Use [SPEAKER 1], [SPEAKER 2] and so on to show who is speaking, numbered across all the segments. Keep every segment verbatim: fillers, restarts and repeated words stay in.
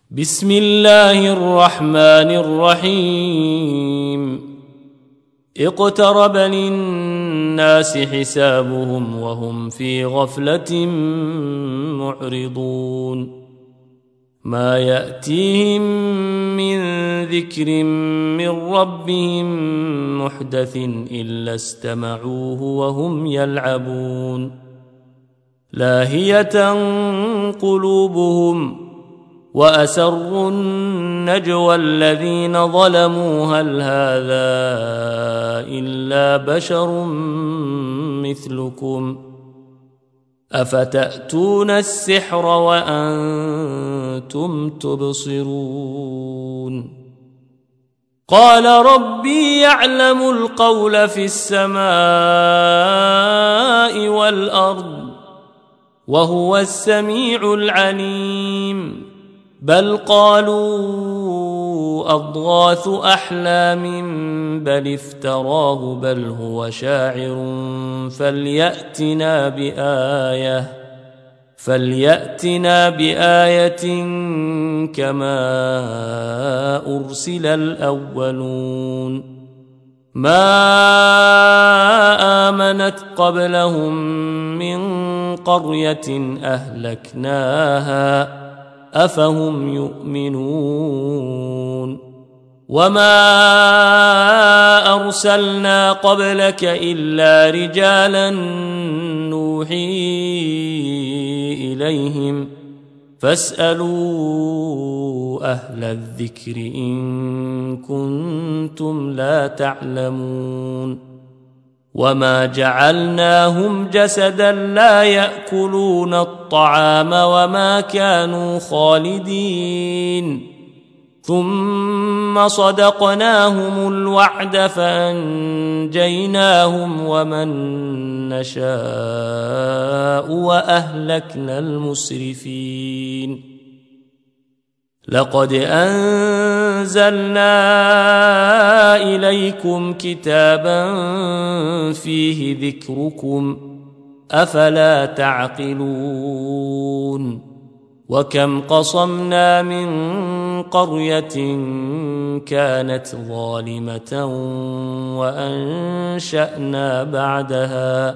[SPEAKER 1] بسم الله الرحمن الرحيم اقترب للناس حسابهم وهم في غفلة معرضون ما يأتيهم من ذكر من ربهم محدث إلا استمعوه وهم يلعبون لاهية قلوبهم وأسروا النجوى الذين ظلموا هل هذا إلا بشر مثلكم أفتأتون السحر وأنتم تبصرون قال ربي يعلم القول في السماء والأرض وهو السميع العليم بل قالوا أضغاث أحلام بل افتراه بل هو شاعر فليأتنا بآية فليأتنا بآية كما أرسل الأولون ما آمنت قبلهم من قرية أهلكناها أفهم يؤمنون وما أرسلنا قبلك إلا رجالا نوحي إليهم فاسألوا أهل الذكر إن كنتم لا تعلمون وما جعلناهم جسدا لا يأكلون الطعام وما كانوا خالدين ثم صدقناهم الوعد فأنجيناهم ومن نشاء وأهلكنا المسرفين لقد أنزلنا إليكم كتابا فيه ذكركم أفلا تعقلون وكم قصمنا من قرية كانت ظالمة وأنشأنا بعدها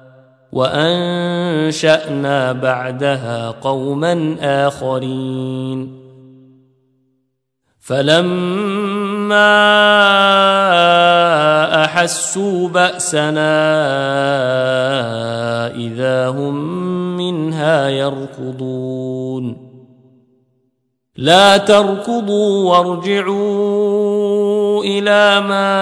[SPEAKER 1] وأنشأنا بعدها قوما آخرين فلما أحسوا بأسنا إذا هم منها يركضون لا تركضوا وارجعوا إلى ما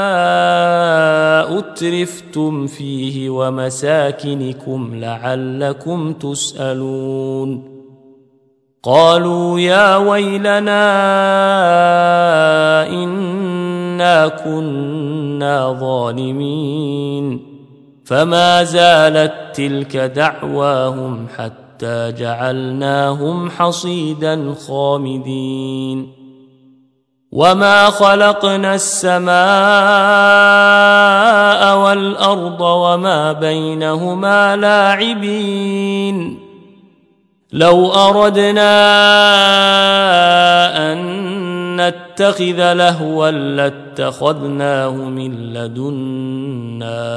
[SPEAKER 1] أترفتم فيه ومساكنكم لعلكم تسألون قالوا يا ويلنا إنا كنا ظالمين فما زالت تلك دعواهم حتى جعلناهم حصيدا خامدين وما خلقنا السماء والأرض وما بينهما لاعبين لو أردنا أن نتخذ لهوا لاتخذناه من لدنا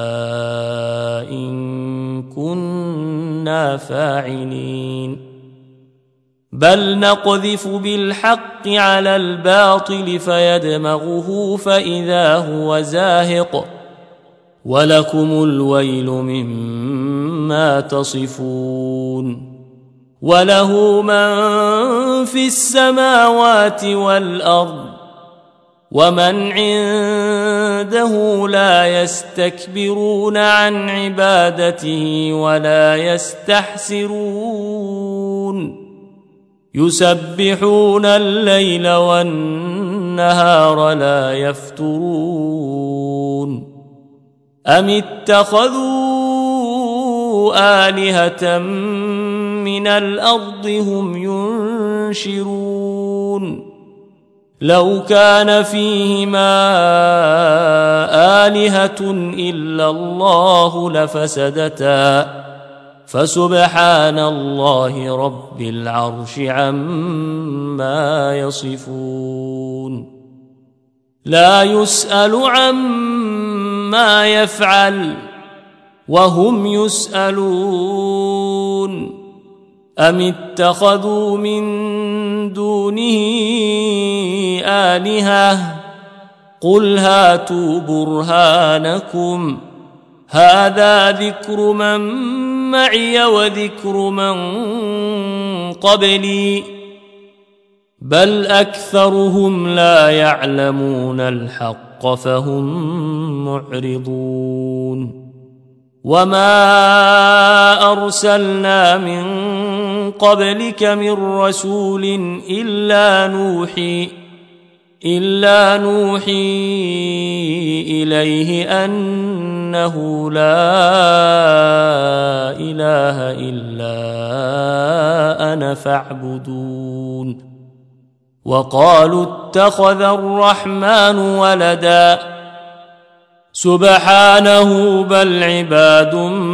[SPEAKER 1] إن كنا فاعلين بل نقذف بالحق على الباطل فيدمغه فإذا هو زاهق ولكم الويل مما تصفون وله من في السماوات والأرض ومن عنده لا يستكبرون عن عبادته ولا يستحسرون يسبحون الليل والنهار لا يفترون أم اتخذوا آلهة من الأرض هم ينشرون لو كان فيهما آلهة إلا الله لفسدتا فسبحان الله رب العرش عما يصفون لا يسأل عما يفعل وهم يسألون أم اتخذوا من دونه آلهة قل هاتوا برهانكم هذا ذكر من معي وذكر من قبلي بل أكثرهم لا يعلمون الحق فهم معرضون وما أرسلنا من قبلك من رسول إلا نوحي إلا نوحي إليه أنه لا إله إلا أنا فاعبدون وقالوا اتخذ الرحمن ولدا سبحانه بل عباد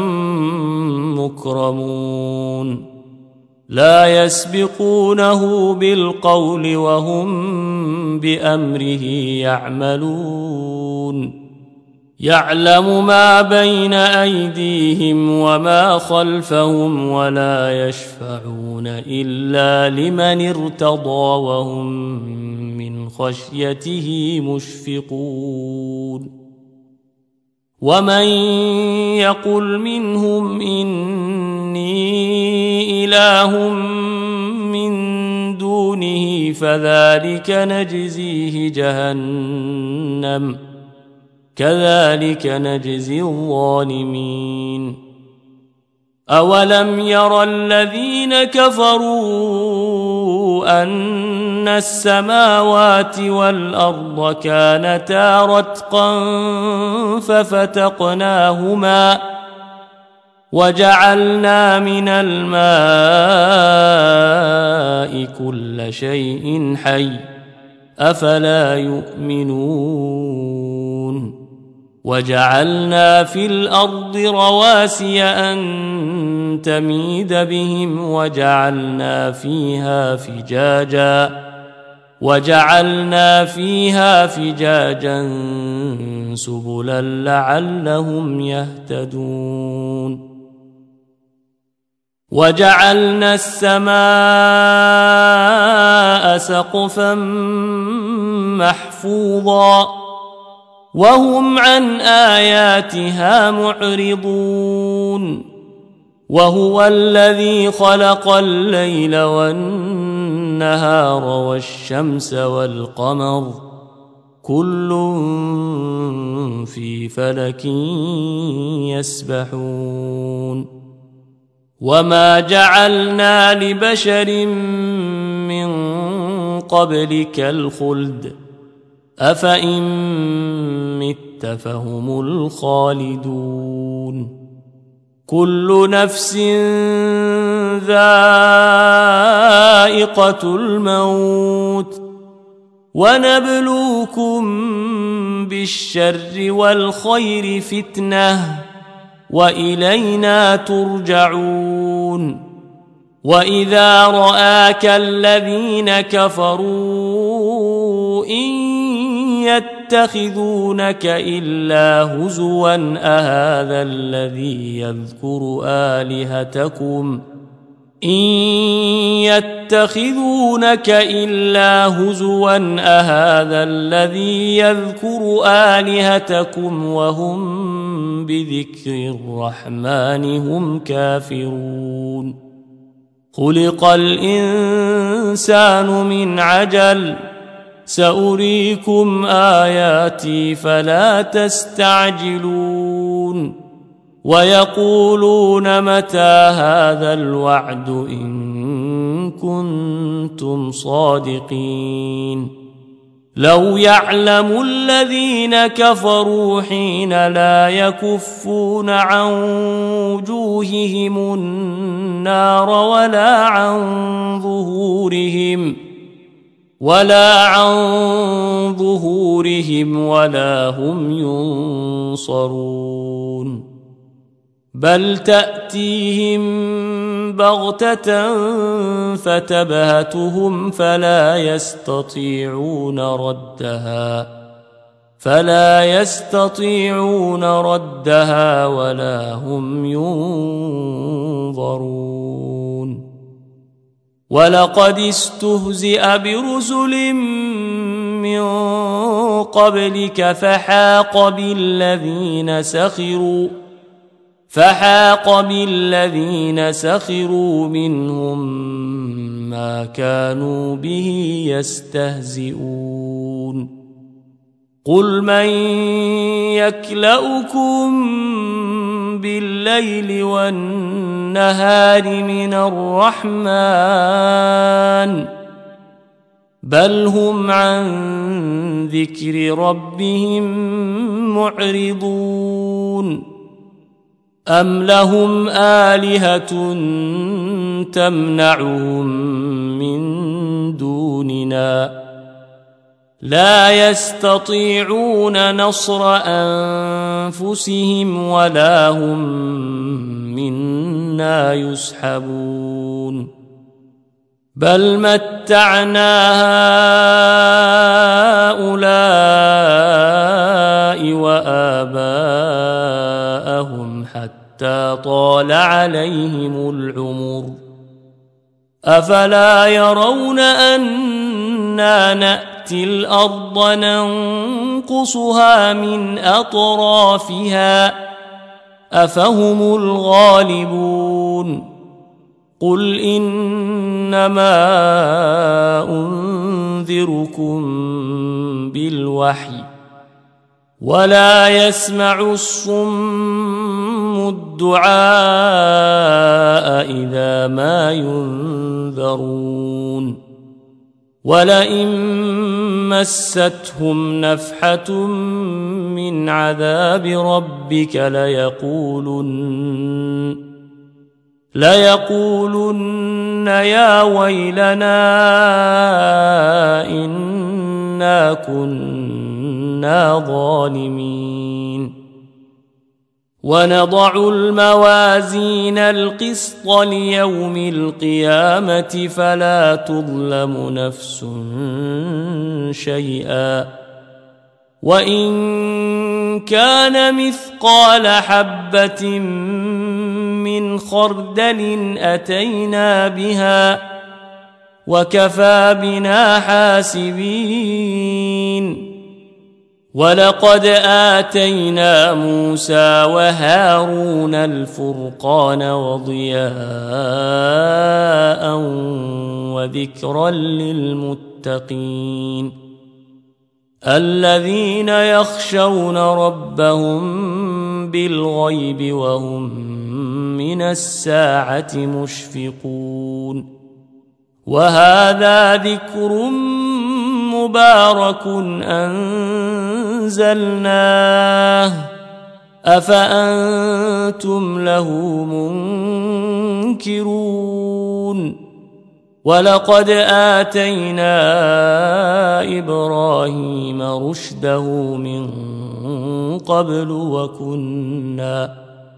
[SPEAKER 1] مكرمون لا يسبقونه بالقول وهم بأمره يعملون يعلم ما بين أيديهم وما خلفهم ولا يشفعون إلا لمن ارتضى وهم من خشيته مشفقون ومن يقل منهم إني إله من دونه فذلك نجزيه جهنم كذلك نجزي الظالمين أولم ير الذين كفروا أن السماوات والأرض كانتا رتقا ففتقناهما وجعلنا من الماء كل شيء حي أفلا يؤمنون وجعلنا في الأرض رواسي أن تميد بهم وجعلنا فيها فجاجا وجعلنا فيها فجاجا سبلا لعلهم يهتدون وجعلنا السماء سقفا محفوظا وهم عن آياتها معرضون وهو الذي خلق الليل والنهار والشمس والقمر كل في فلك يسبحون وما جعلنا لبشر من قبلك الخلد أفإن مت فهم الخالدون كل نفس ذائقة الموت ونبلوكم بالشر والخير فتنة وإلينا ترجعون وإذا رآك الذين كفروا إن يتخذونك إلا هزوا أهذا الذي يذكر آلهتكم إن يتخذونك إلا هزوا أهذا الذي يذكر آلهتكم وهم بذكر الرحمن هم كافرون خلق الإنسان من عجل سأريكم آياتي فلا تستعجلون ويقولون متى هذا الوعد إن كنتم صادقين لو يعلم الذين كفروا حين لا يكفون عن وجوههم النار ولا عن ظهورهم ولا عن ظهورهم ولا هم ينصرون بل تأتيهم بغتة فتبهتهم فلا يستطيعون ردها فلا يستطيعون ردها ولا هم ينظرون ولقد استهزئ برسل من قبلك فحاق بالذين سخروا فحاق بالذين سخروا منهم ما كانوا به يستهزئون قل من يكلؤكم بالليل والنهار من الرحمن بل هم عن ذكر ربهم معرضون أم لهم آلهة تمنعهم من دوننا لا يستطيعون نصر أنفسهم ولا هم منا يسحبون بل متعنا هؤلاء وآباءهم حتى طال عليهم العمر أفلا يرون أنا نأتي الأرض ننقصها من أطرافها أفهم الغالبون قل إنما أنذركم بالوحي ولا يسمع الصم الدعاء إذا ما ينذرون ولئن مستهم نفحة من عذاب ربك ليقولن ليقولن يا ويلنا إنا كنا ظالمين ونضع الموازين القسط ليوم القيامة فلا تظلم نفس شيئا وإن كان مثقال حبة من خردل أتينا بها وكفى بنا حاسبين ولقد آتينا موسى وهارون الفرقان وضياء وذكرا للمتقين الذين يخشون ربهم بالغيب وهم من الساعة مشفقون وهذا ذكر مبارك أنزلناه أفأنتم له منكرون ولقد آتينا إبراهيم رشده من قبل وكنا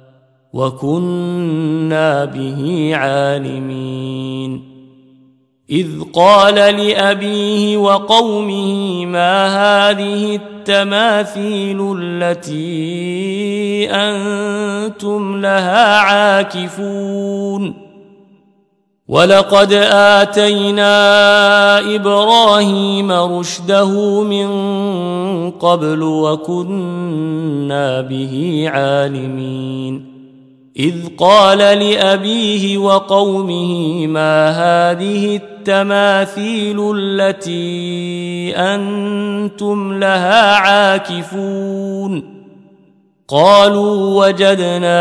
[SPEAKER 1] وكنا به عالمين إذ قال لأبيه وقومه ما هذه التماثيل التي أنتم لها عاكفون ولقد آتينا إبراهيم رشده من قبل وكنا به عالمين إذ قال لأبيه وقومه ما هذه التماثيل التي أنتم لها عاكفون قالوا وجدنا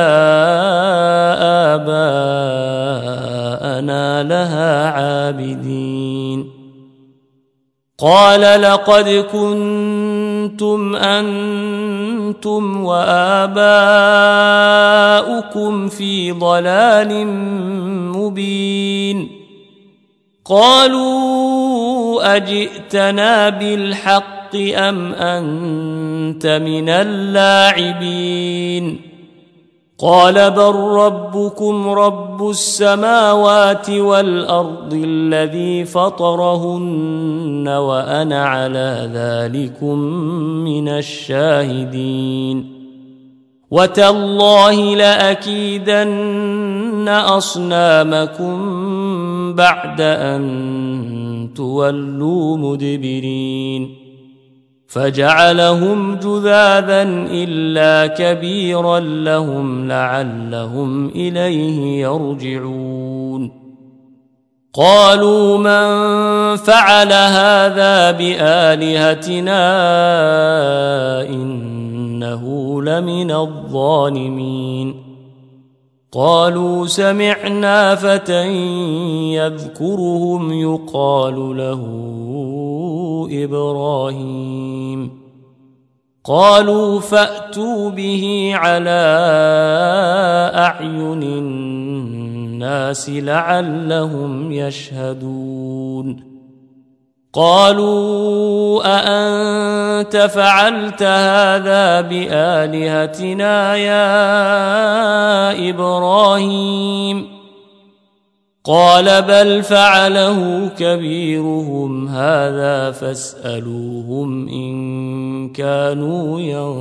[SPEAKER 1] آباءنا لها عابدين قال لقد كنتم أنتم وآباؤكم في ضلال مبين قالوا أجئتنا بالحق أم أنت من اللاعبين قال بل ربكم رب السماوات والأرض الذي فطرهن وأنا على ذلكم من الشاهدين وتالله لأكيدن أصنامكم بعد أن تولوا مدبرين فجعلهم جذاذا إلا كبيرا لهم لعلهم إليه يرجعون قالوا من فعل هذا بآلهتنا إنه لمن الظالمين قالوا سمعنا فتى يذكرهم يقال له إبراهيم قالوا فأتوا به على أعين الناس لعلهم يشهدون قالوا أأنت فعلت هذا بآلهتنا يا إبراهيم قال بل فعله كبيرهم هذا فاسألوهم إن كانوا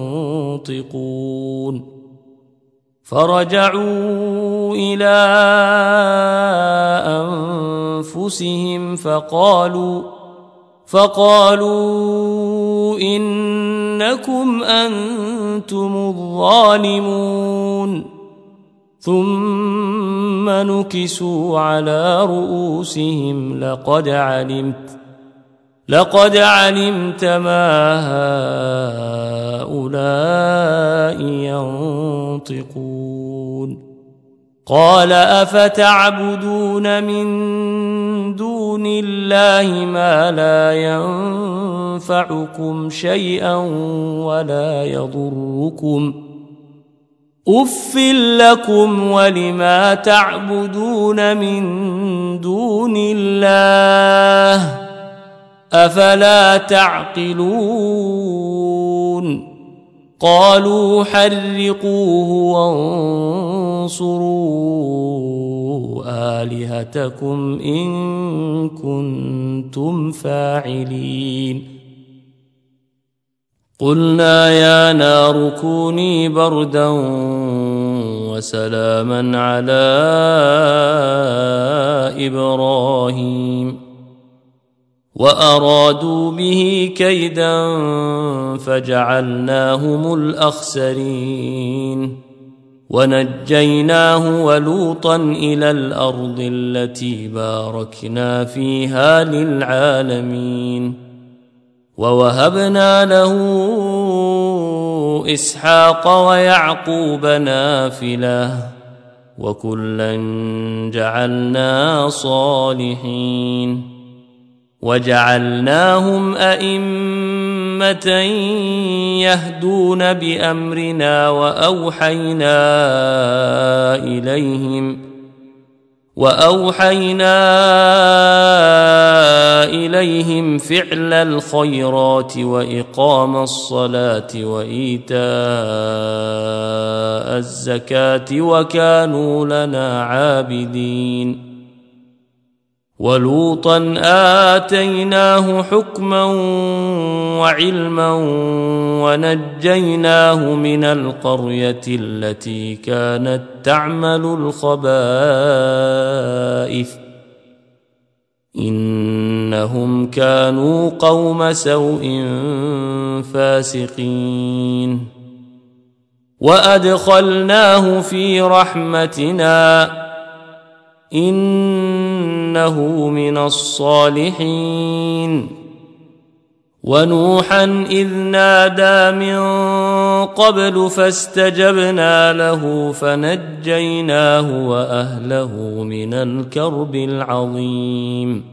[SPEAKER 1] ينطقون فرجعوا إلى أنفسهم فقالوا فقالوا إنكم أنتم الظالمون ثم نكسوا على رؤوسهم لقد علمت لقد علمت ما هؤلاء ينطقون قال أفتعبدون من دون الله ما لا ينفعكم شيئا ولا يضركم أف لكم ولما تعبدون من دون الله أفلا تعقلون قالوا حرقوه وانصروا آلهتكم إن كنتم فاعلين قلنا يا نار كوني بردا وسلاما على إبراهيم وأرادوا به كيدا فجعلناهم الأخسرين ونجيناه ولوطا إلى الأرض التي باركنا فيها للعالمين ووهبنا له إسحاق ويعقوب نافلة وكلا جعلنا صالحين وجعلناهم أئمة يهدون بأمرنا وأوحينا إليهم وأوحينا إليهم فعل الخيرات وإقام الصلاة وإيتاء الزكاة وكانوا لنا عابدين ولوطا آتيناه حكما وعلما ونجيناه من القرية التي كانت تعمل الخبائث إنهم كانوا قوم سوء فاسقين وأدخلناه في رحمتنا إنه من الصالحين ونوحا إذ نادى من قبل فاستجبنا له فنجيناه وأهله من الكرب العظيم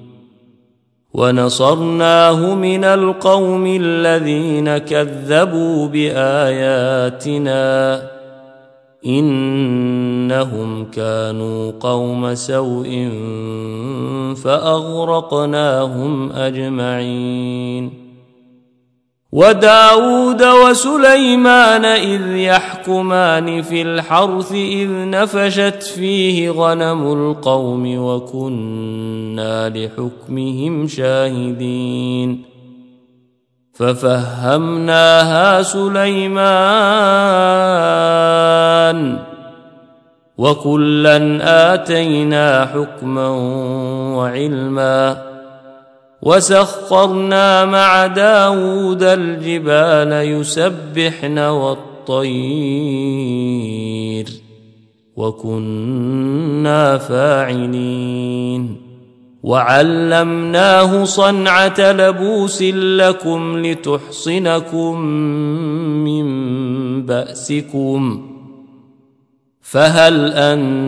[SPEAKER 1] ونصرناه من القوم الذين كذبوا بآياتنا إنهم كانوا قوم سوء فأغرقناهم أجمعين وداود وسليمان إذ يحكمان في الحرث إذ نفشت فيه غنم القوم وكنا لحكمهم شاهدين ففهمناها سليمان وكلا آتينا حكما وعلما وسخرنا مع داود الجبال يسبحن والطير وكنا فاعلين وعلمناه صنعة لبوس لكم لتحصنكم من بأسكم فهل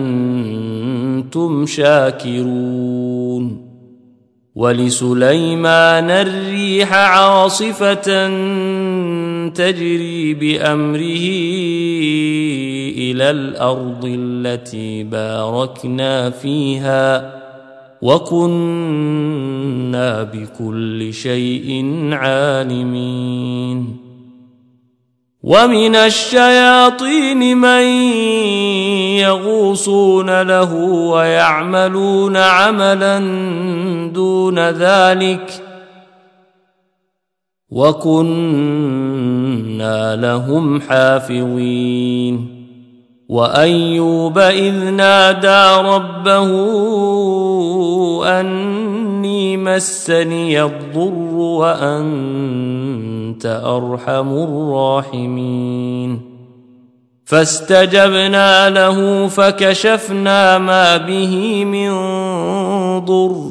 [SPEAKER 1] أنتم شاكرون ولسليمان الريح عاصفة تجري بأمره إلى الأرض التي باركنا فيها وكنا بكل شيء عالمين ومن الشياطين من يغوصون له ويعملون عملا دون ذلك وكنا لهم حافظين وأيوب إذ نادى ربه أني مسني الضر وأنت أرحم الراحمين فاستجبنا له فكشفنا ما به من ضر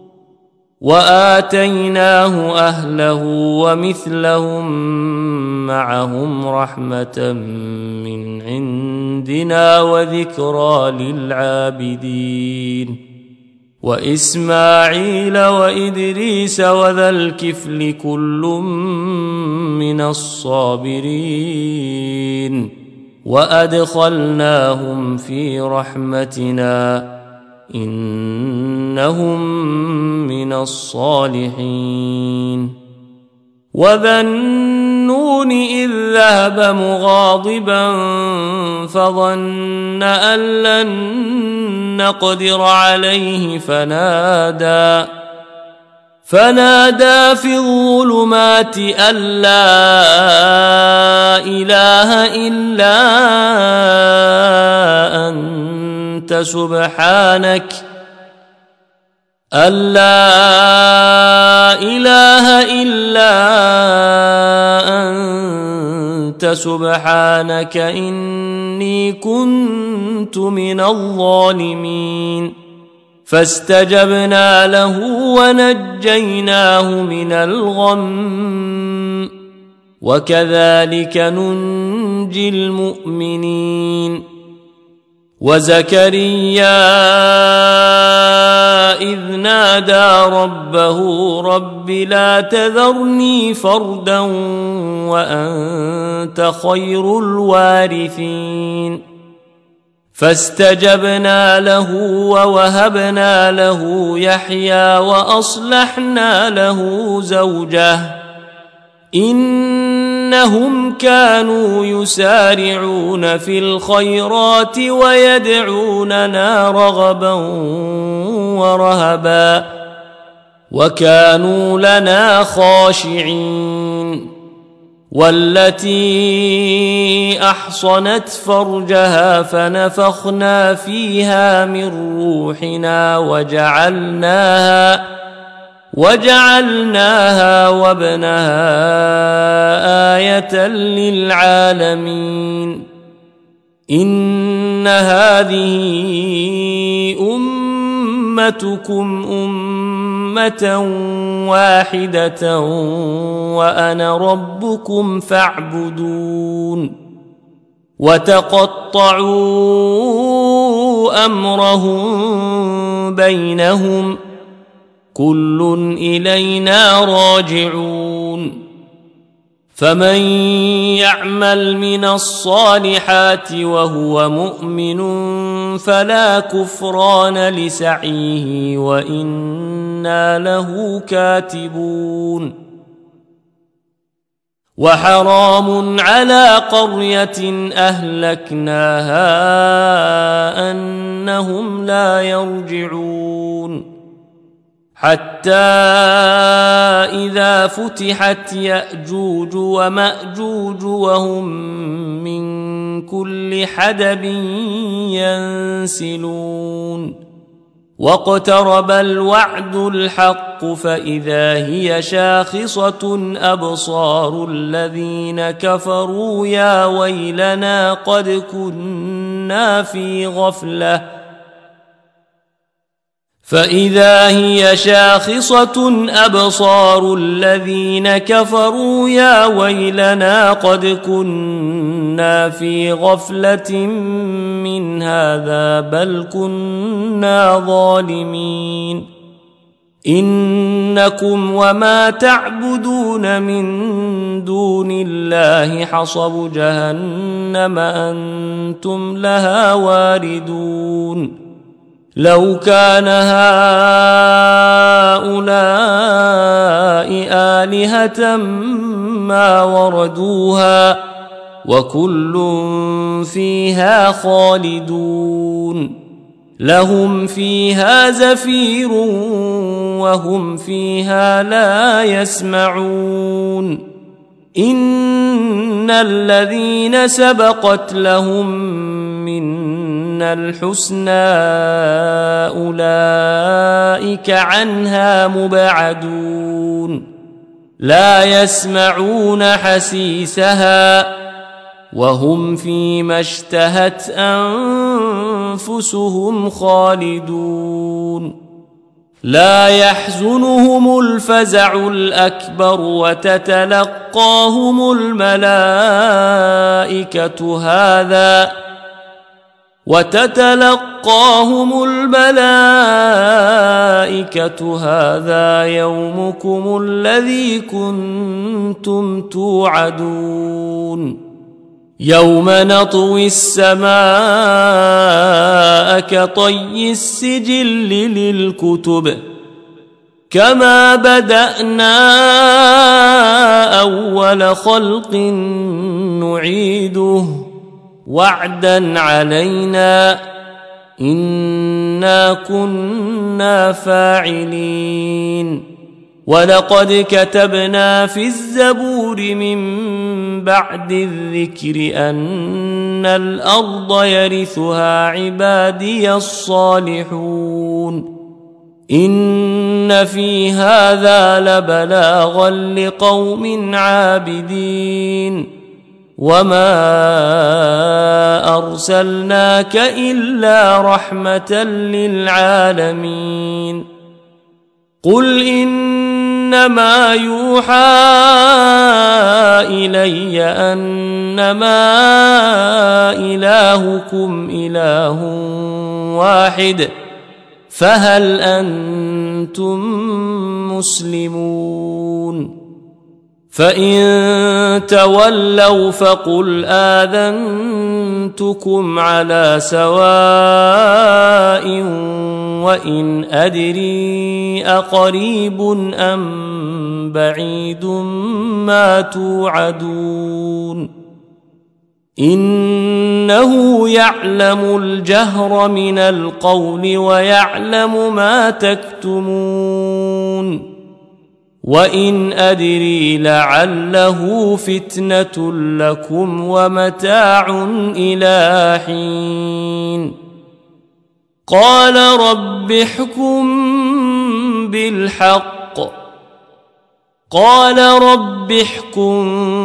[SPEAKER 1] وآتيناه أهله ومثلهم معهم رحمة من عندنا وذكرى للعابدين وإسماعيل وإدريس وذا الكفل كل من الصابرين وأدخلناهم في رحمتنا إنهم من الصالحين وذا النون إذ ذهب مغاضبا فظن أن لن نقدر عليه فنادى فنادى في الظلمات أن لا إله إلا أنت سبحانك أن لا إله إلا أنت سبحانك إني كنت من الظالمين فاستجبنا له ونجيناه من الغم وكذلك ننجي المؤمنين وزكريا إذ نادى ربه رب لا تذرني فردا وأنت خير الوارثين فاستجبنا له ووهبنا له يحيى وأصلحنا له زوجه إنهم كانوا يسارعون في الخيرات ويدعوننا رغبا ورهبا وكانوا لنا خاشعين والتي أحصنت فرجها فنفخنا فيها من روحنا وجعلناها وجعلناها وابنها آية للعالمين إن هذه أمتكم أمة واحدة وأنا ربكم فاعبدون وتقطعوا أمرهم بينهم كل إلينا راجعون فمن يعمل من الصالحات وهو مؤمن فلا كفران لسعيه وإنا له كاتبون وحرام على قرية أهلكناها أنهم لا يرجعون حتى إذا فتحت يأجوج ومأجوج وهم من كل حدب ينسلون واقترب الوعد الحق فإذا هي شاخصة أبصار الذين كفروا يا ويلنا قد كنا في غفلة فإذا هي شاخصة أبصار الذين كفروا يا ويلنا قد كنا في غفلة من هذا بل كنا ظالمين إنكم وما تعبدون من دون الله حصب جهنم أنتم لها واردون لو كان هؤلاء آلهة ما وردوها وكل فيها خالدون لهم فيها زفير وهم فيها لا يسمعون إن الذين سبقت لهم منا الحسنى أولئك عنها مبعدون لا يسمعون حسيسها وهم فيما اشتهت أنفسهم خالدون لا يحزنهم الفزع الأكبر وتتلقاهم الملائكة هذا وتتلقاهم الملائكة هذا يومكم الذي كنتم توعدون يوم نطوي السماء كطي السجل للكتب كما بدأنا أول خلق نعيده وعدا علينا إنا كنا فاعلين ولقد كتبنا في الزبور من بعد الذكر أن الأرض يرثها عبادي الصالحون إن في هذا لبلاغا لقوم عابدين وما أرسلناك إلا رحمة للعالمين قل إنما يوحى إلي أنما إلهكم إله واحد فهل أنتم مسلمون فإن تولوا فقل آذنتكم على سواء وإن أدري أقريب أم بعيد ما توعدون إنه يعلم الجهر من القول ويعلم ما تكتمون وإن أدري لعله فتنة لكم ومتاع إلى حين قال رب احكم بالحق قال رب احكم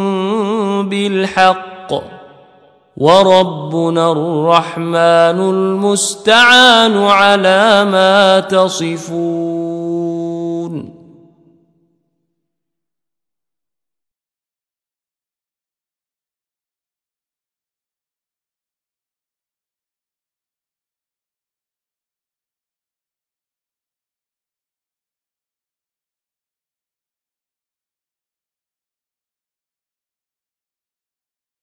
[SPEAKER 1] بالحق وربنا الرحمن المستعان على ما تصفون.